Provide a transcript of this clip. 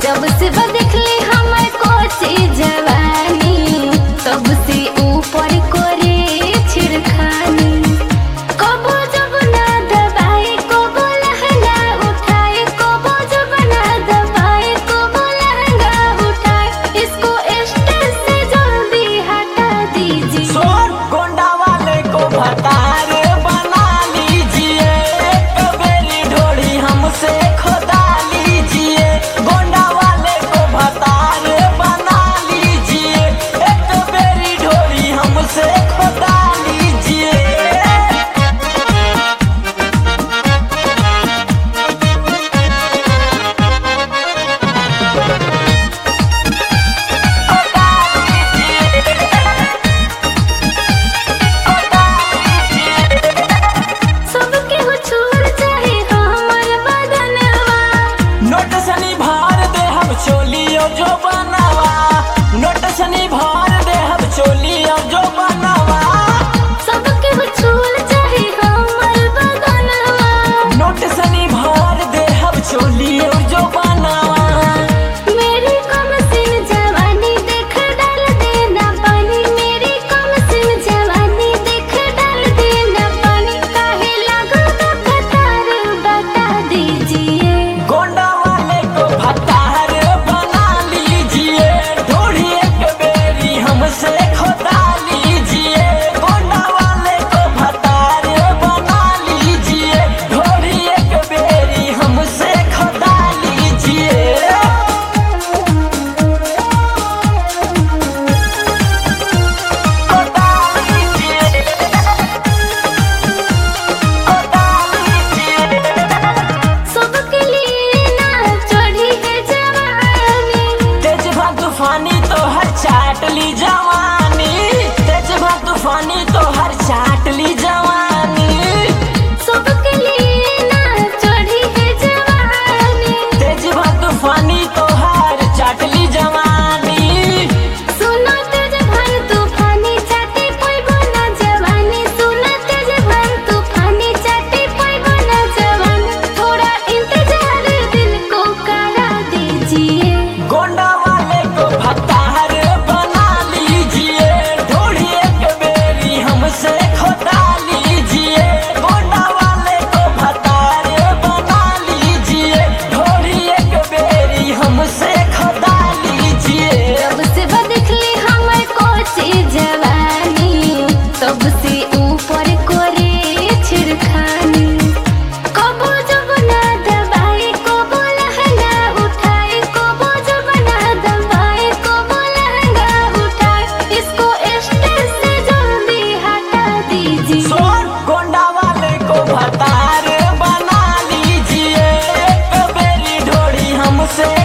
जब से देखली हमर कोची जवानी तब से ऊपर करे छिड़खानी। कबो जब ना दबाए कबो लहंगा उठाए, कबो जब ना दबाए कबो लहंगा उठाए। इसको स्टेज से जल्दी हटा दीजिए। सोन गोंडा वाले को भतार बना लीजिए, कबेरी ढोड़ी हमसे खोदा लीजिए। गोंडा वाले को भतार बना लीजिए, कबेरी ढोड़ी हमसे खोदा लीजिए। सबके हो छोड़ चाहे हमर बदनवा, नोट सनी भार दे हम चोलियो जो बनावा, नोट सनी भार दे हम चोलियो जो बनावा। सबके हो छोड़ चाहे हमर बदनवा। नोट सनी भार दे हम चोलियो जो बनावा। मेरी कम सिन जवानी देख डाल देना पानी, मेरी कम सिन जवानी देख डाल देना पानी। काहे लागल बा कतार बता दीजिए। गोंडा वाले को भतार बना लीजिए, ढोड़ी एक बेरी हमसे खोदा लीजिए। गोंडा वाले को भतार बना लीजिए, ढोड़ी एक बेरी हमसे खोदा लीजिए। खोदा लीजिए, खोदा लीजिए। सबके लिए ना चढ़ी है जवानी, तेज भाग तूफानी तो हर चाट ली जवानी, तेज भाग तूफानी तो हर चाट ली जवानी। सबके लिए ना चढ़ी है जवानी। तेज भाग तूफानी तो हर चाट ली जवानी। सुनो तेज भर तूफानी चाटे पैबो ना जवानी, सुनो तेज भर तूफानी चाटे पैबो ना जवानी। थोड़ा इंतजार दिल को करा दीजिए। गोंडा वाले को भतार बना लीजिए, ढोड़ी एक बेरी हमसे खोदा लीजिए। गोंडा वाले को भतार बना लीजिए, ढोड़ी एक बेरी हमसे खोदा लीजिए। जब से देखली हमर कोची जवानी तब से ऊपर करे छिड़खानी। कबो जब ना दबाए कबो लहंगा उठाए, कबो जब ना दबाए कबो लहंगा उठाए। इसको स्टेज से जल्दी हटा दीजिए। सोन गोंडा वाले को भतार बना लीजिए, कबेरी ढोड़ी हमसे